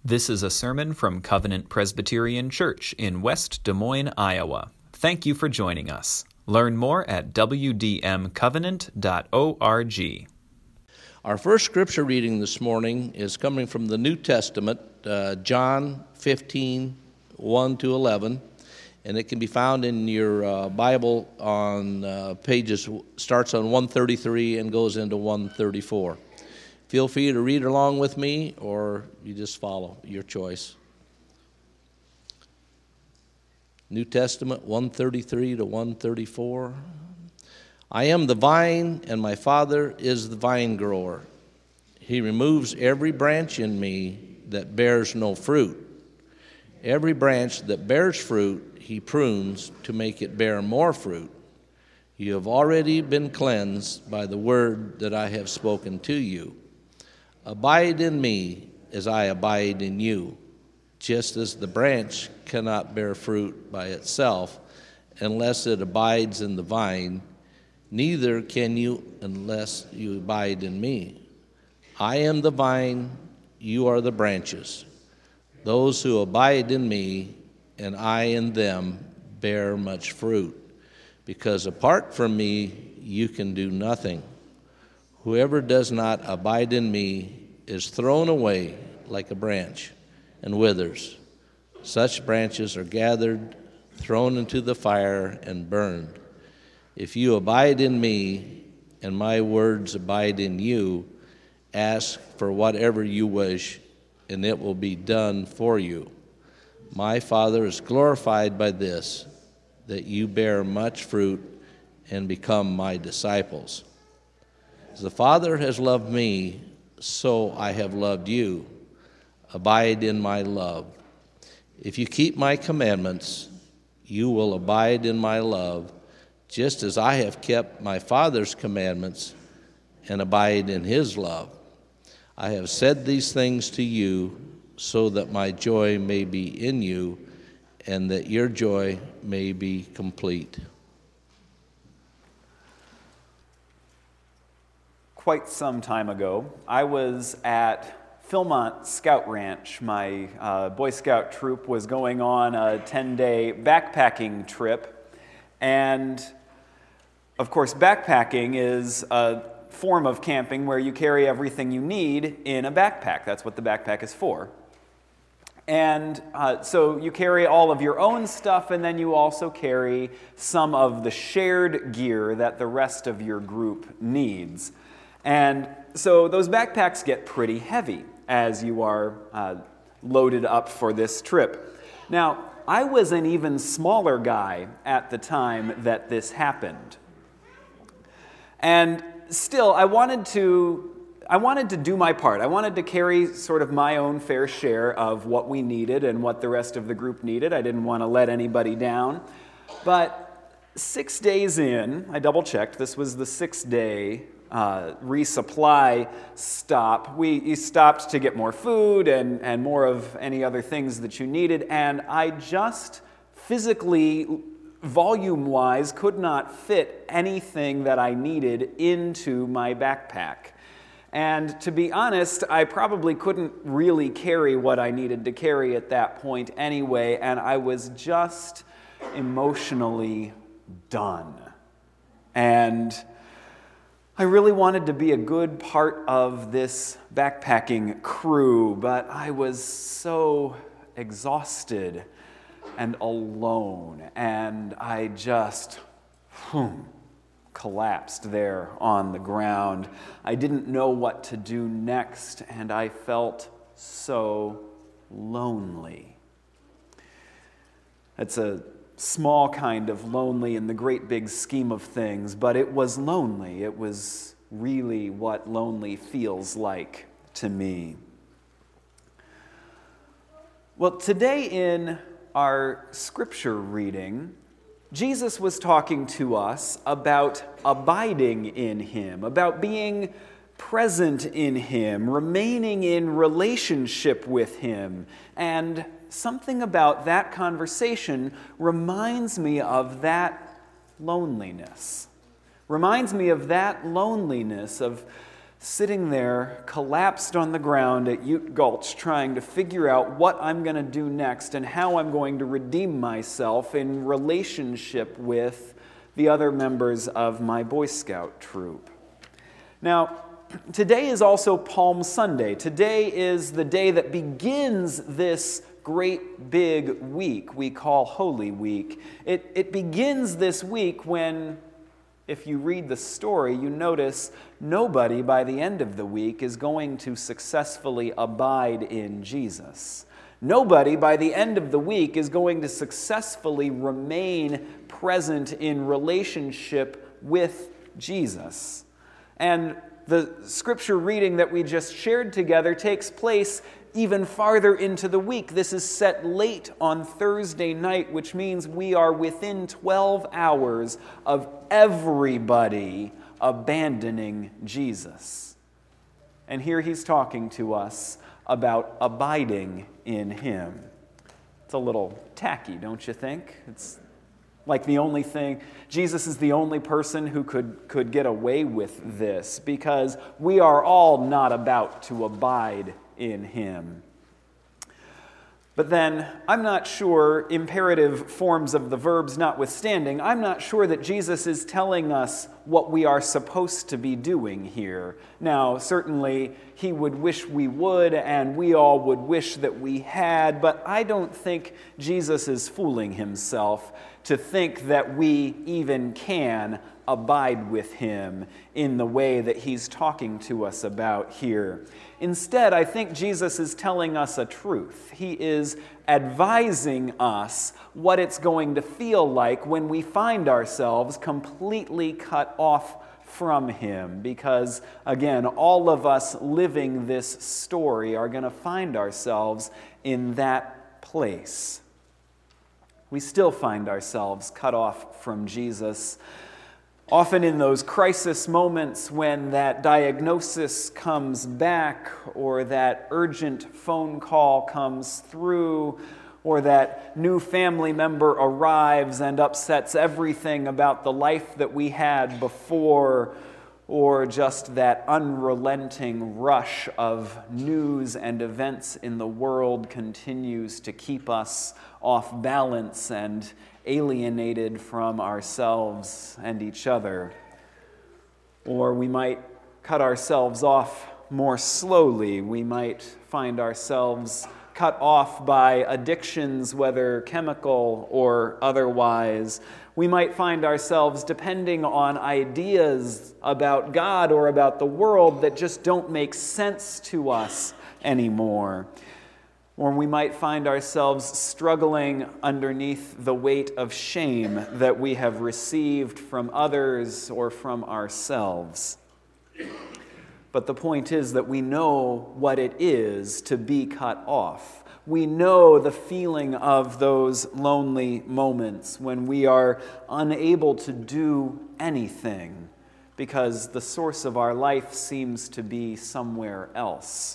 This is a sermon from Covenant Presbyterian Church in West Des Moines, Iowa. Thank you for joining us. Learn more at wdmcovenant.org. Our first scripture reading this morning is coming from the New Testament, John 15, 1 to 11, and it can be found in your Bible on pages, starts on 133 and goes into 134. Feel free to read along with me, or you just follow, your choice. New Testament 133 to 134. I am the vine, and my Father is the vine grower. He removes every branch in me that bears no fruit. Every branch that bears fruit, he prunes to make it bear more fruit. You have already been cleansed by the word that I have spoken to you. Abide in me as I abide in you, just as the branch cannot bear fruit by itself unless it abides in the vine, neither can you unless you abide in me. I am the vine, you are the branches. Those who abide in me and I in them bear much fruit, because apart from me you can do nothing. Whoever does not abide in me is thrown away like a branch and withers. Such branches are gathered, thrown into the fire, and burned. If you abide in me and my words abide in you, ask for whatever you wish, and it will be done for you. My Father is glorified by this, that you bear much fruit and become my disciples. As the Father has loved me, so I have loved you. Abide in my love. If you keep my commandments, you will abide in my love, just as I have kept my Father's commandments and abide in his love. I have said these things to you so that my joy may be in you and that your joy may be complete. Quite some time ago, I was at Philmont Scout Ranch. My Boy Scout troop was going on a 10-day backpacking trip, and of course backpacking is a form of camping where you carry everything you need in a backpack. That's what the backpack is for. And so you carry all of your own stuff, and then you also carry some of the shared gear that the rest of your group needs. And so those backpacks get pretty heavy as you are loaded up for this trip. Now, I was an even smaller guy at the time that this happened. And still, I wanted to do my part. I wanted to carry sort of my own fair share of what we needed and what the rest of the group needed. I didn't want to let anybody down. But 6 days in, I double-checked, this was the 6th-day resupply stop. You stopped to get more food and more of any other things that you needed, and I just physically, volume-wise, could not fit anything that I needed into my backpack. And to be honest, I probably couldn't really carry what I needed to carry at that point anyway, and I was just emotionally done. And I really wanted to be a good part of this backpacking crew, but I was so exhausted and alone, and I just collapsed there on the ground. I didn't know what to do next, and I felt so lonely. It's a small kind of lonely in the great big scheme of things, but it was lonely. It was really what lonely feels like to me. Well, today in our scripture reading, Jesus was talking to us about abiding in him, about being present in him, remaining in relationship with him, and something about that conversation reminds me of that loneliness. Reminds me of that loneliness, of sitting there, collapsed on the ground at Ute Gulch, trying to figure out what I'm going to do next and how I'm going to redeem myself in relationship with the other members of my Boy Scout troop. Now, today is also Palm Sunday. Today is the day that begins this great big week we call Holy Week. It begins this week when, if you read the story, you notice nobody by the end of the week is going to successfully abide in Jesus. Nobody by the end of the week is going to successfully remain present in relationship with Jesus. And the scripture reading that we just shared together takes place even farther into the week. This is set late on Thursday night, which means we are within 12 hours of everybody abandoning Jesus. And here he's talking to us about abiding in him. It's a little tacky, don't you think? It's like the only thing, Jesus is the only person who could get away with this, because we are all not about to abide in him. But then, I'm not sure, imperative forms of the verbs notwithstanding, I'm not sure that Jesus is telling us what we are supposed to be doing here. Now, certainly, he would wish we would, and we all would wish that we had, but I don't think Jesus is fooling himself to think that we even can abide with him in the way that he's talking to us about here. Instead, I think Jesus is telling us a truth. He is advising us what it's going to feel like when we find ourselves completely cut off from him. Because, again, all of us living this story are going to find ourselves in that place. We still find ourselves cut off from Jesus. Often in those crisis moments when that diagnosis comes back, or that urgent phone call comes through, or that new family member arrives and upsets everything about the life that we had before, or just that unrelenting rush of news and events in the world continues to keep us off balance and alienated from ourselves and each other. Or we might cut ourselves off more slowly. We might find ourselves cut off by addictions, whether chemical or otherwise. We might find ourselves depending on ideas about God or about the world that just don't make sense to us anymore. Or we might find ourselves struggling underneath the weight of shame that we have received from others or from ourselves. But the point is that we know what it is to be cut off. We know the feeling of those lonely moments when we are unable to do anything because the source of our life seems to be somewhere else.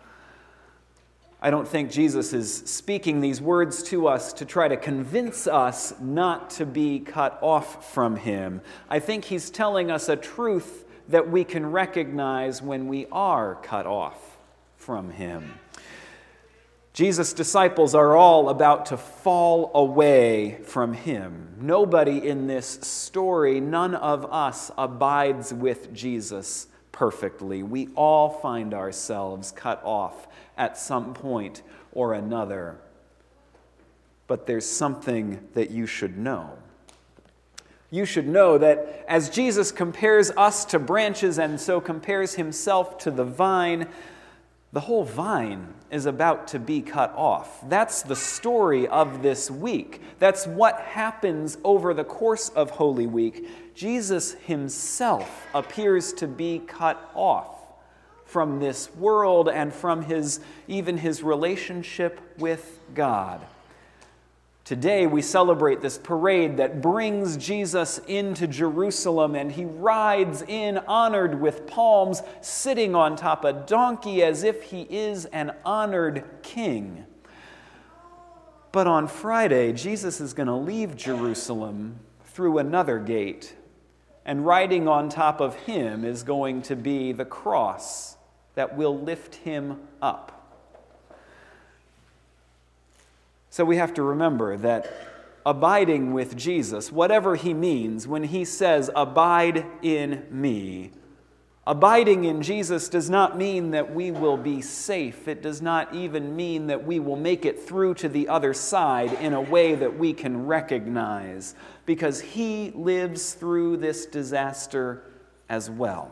I don't think Jesus is speaking these words to us to try to convince us not to be cut off from him. I think he's telling us a truth that we can recognize when we are cut off from him. Jesus' disciples are all about to fall away from him. Nobody in this story, none of us abides with Jesus perfectly. We all find ourselves cut off at some point or another. But there's something that you should know. You should know that as Jesus compares us to branches and so compares himself to the vine, the whole vine is about to be cut off. That's the story of this week. That's what happens over the course of Holy Week. Jesus himself appears to be cut off from this world and from even his relationship with God. Today we celebrate this parade that brings Jesus into Jerusalem, and he rides in honored with palms, sitting on top of a donkey as if he is an honored king. But on Friday, Jesus is going to leave Jerusalem through another gate. And riding on top of him is going to be the cross that will lift him up. So we have to remember that abiding with Jesus, whatever he means when he says, "Abide in me," abiding in Jesus does not mean that we will be safe. It does not even mean that we will make it through to the other side in a way that we can recognize, because he lives through this disaster as well.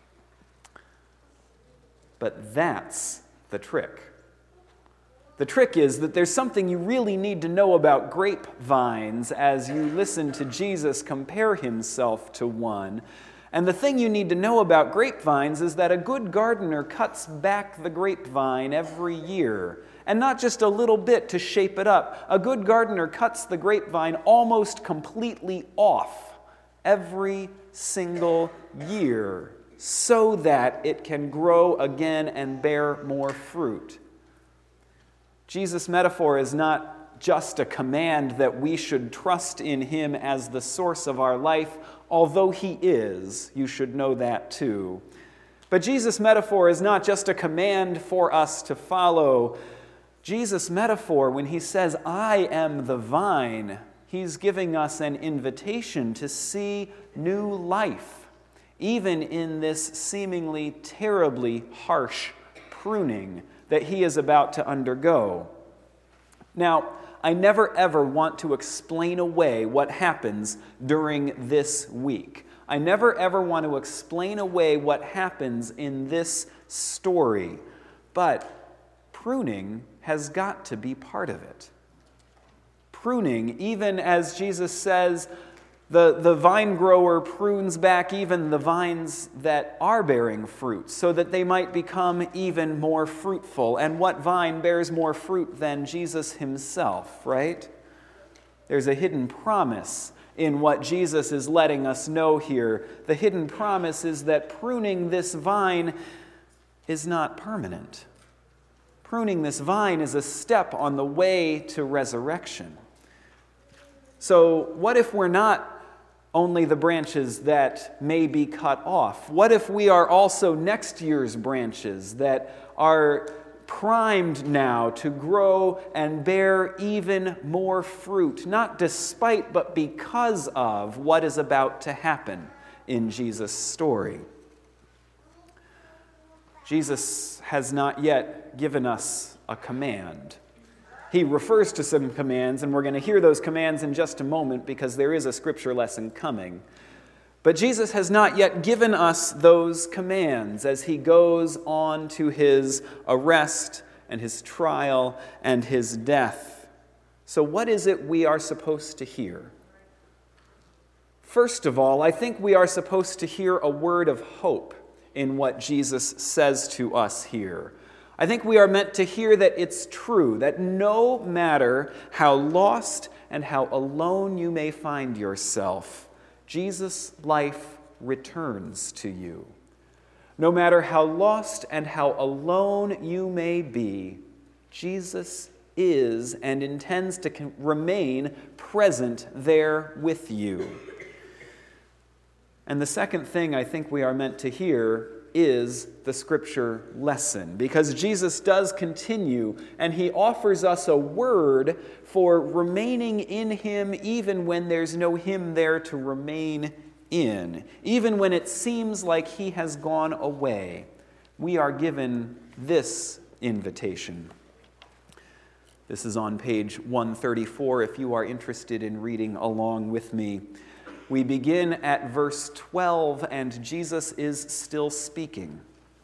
But that's the trick. The trick is that there's something you really need to know about grapevines as you listen to Jesus compare himself to one. And the thing you need to know about grapevines is that a good gardener cuts back the grapevine every year. And not just a little bit to shape it up. A good gardener cuts the grapevine almost completely off every single year so that it can grow again and bear more fruit. Jesus' metaphor is not just a command that we should trust in him as the source of our life, although he is. You should know that too. But Jesus' metaphor is not just a command for us to follow. Jesus' metaphor, when he says, "I am the vine," he's giving us an invitation to see new life, even in this seemingly terribly harsh pruning that he is about to undergo. Now, I never ever want to explain away what happens during this week. I never ever want to explain away what happens in this story. But pruning has got to be part of it. Pruning, even as Jesus says, the vine grower prunes back even the vines that are bearing fruit so that they might become even more fruitful. And what vine bears more fruit than Jesus himself, right? There's a hidden promise in what Jesus is letting us know here. The hidden promise is that pruning this vine is not permanent. Pruning this vine is a step on the way to resurrection. So what if we're not only the branches that may be cut off? What if we are also next year's branches that are primed now to grow and bear even more fruit, not despite but because of what is about to happen in Jesus' story? Jesus has not yet given us a command. He refers to some commands, and we're going to hear those commands in just a moment because there is a scripture lesson coming. But Jesus has not yet given us those commands as he goes on to his arrest and his trial and his death. So what is it we are supposed to hear? First of all, I think we are supposed to hear a word of hope in what Jesus says to us here. I think we are meant to hear that it's true, that no matter how lost and how alone you may find yourself, Jesus' life returns to you. No matter how lost and how alone you may be, Jesus is and intends to remain present there with you. And the second thing I think we are meant to hear is the scripture lesson, because Jesus does continue and he offers us a word for remaining in him even when there's no him there to remain in. Even when it seems like he has gone away, we are given this invitation. This is on page 134 if you are interested in reading along with me. We begin at verse 12, and Jesus is still speaking.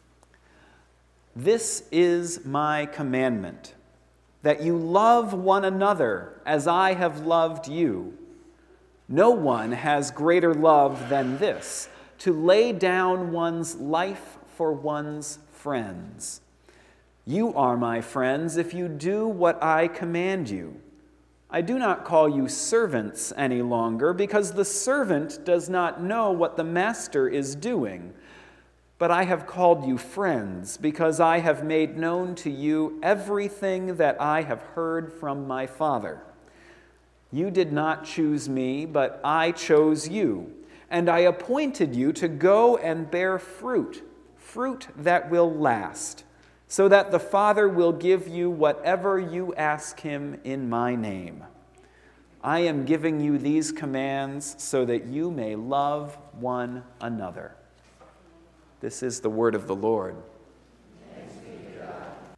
"This is my commandment, that you love one another as I have loved you. No one has greater love than this, to lay down one's life for one's friends. You are my friends if you do what I command you. I do not call you servants any longer, because the servant does not know what the master is doing. But I have called you friends, because I have made known to you everything that I have heard from my Father. You did not choose me, but I chose you, and I appointed you to go and bear fruit, fruit that will last, so that the Father will give you whatever you ask him in my name. I am giving you these commands so that you may love one another." This is the word of the Lord. Thanks be to God.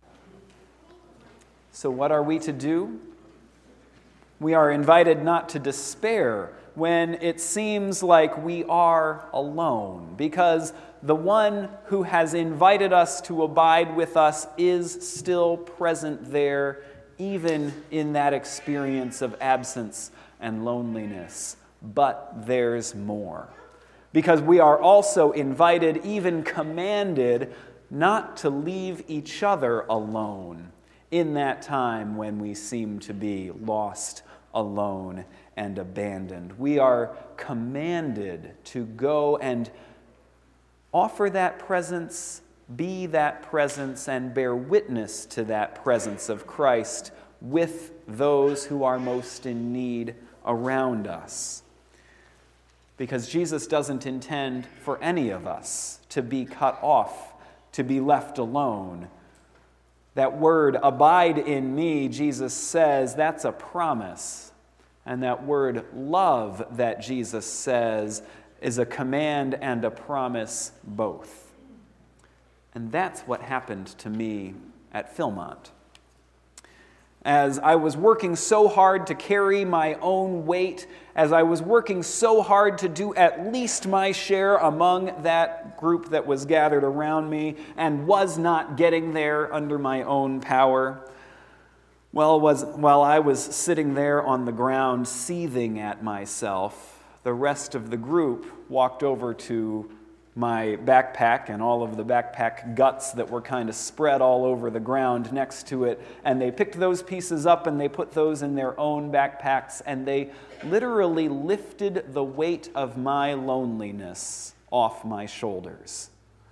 So what are we to do? We are invited not to despair when it seems like we are alone, because the one who has invited us to abide with us is still present there, even in that experience of absence and loneliness. But there's more, because we are also invited, even commanded, not to leave each other alone in that time when we seem to be lost, alone, and abandoned. We are commanded to go and offer that presence, be that presence, and bear witness to that presence of Christ with those who are most in need around us. Because Jesus doesn't intend for any of us to be cut off, to be left alone. That word, "abide in me," Jesus says, that's a promise. And that word, "love," that Jesus says, is a command and a promise both. And that's what happened to me at Philmont. As I was working so hard to carry my own weight, as I was working so hard to do at least my share among that group that was gathered around me and was not getting there under my own power, while I was sitting there on the ground seething at myself, the rest of the group walked over to my backpack and all of the backpack guts that were kind of spread all over the ground next to it, and they picked those pieces up and they put those in their own backpacks, and they literally lifted the weight of my loneliness off my shoulders.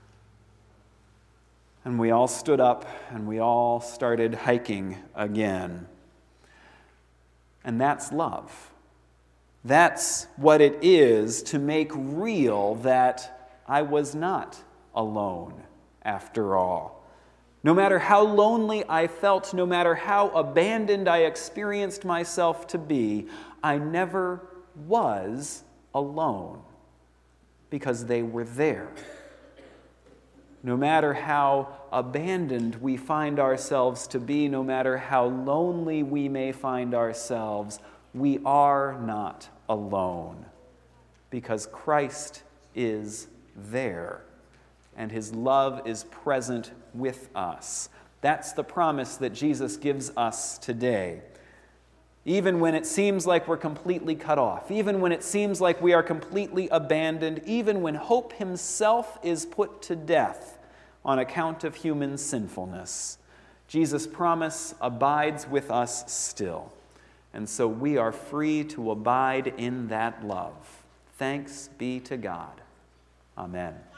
And we all stood up and we all started hiking again. And that's love. That's what it is to make real that I was not alone after all. No matter how lonely I felt, no matter how abandoned I experienced myself to be, I never was alone because they were there. No matter how abandoned we find ourselves to be, no matter how lonely we may find ourselves, we are not alone because Christ is there and his love is present with us. That's the promise that Jesus gives us today. Even when it seems like we're completely cut off, even when it seems like we are completely abandoned, even when hope himself is put to death on account of human sinfulness, Jesus' promise abides with us still. And so we are free to abide in that love. Thanks be to God. Amen.